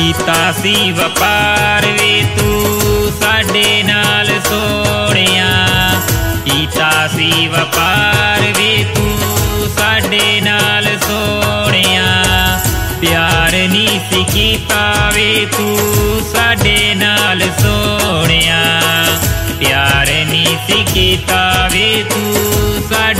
कीता सी वपार वे तू साडे नाल सोहणिया। कीता सी वपार वे तू साडे नाल सोहणिया। प्यार नी सी कीता वे तू साडे नाल सोहणिया। प्यार नी सी कीता वे तू साडे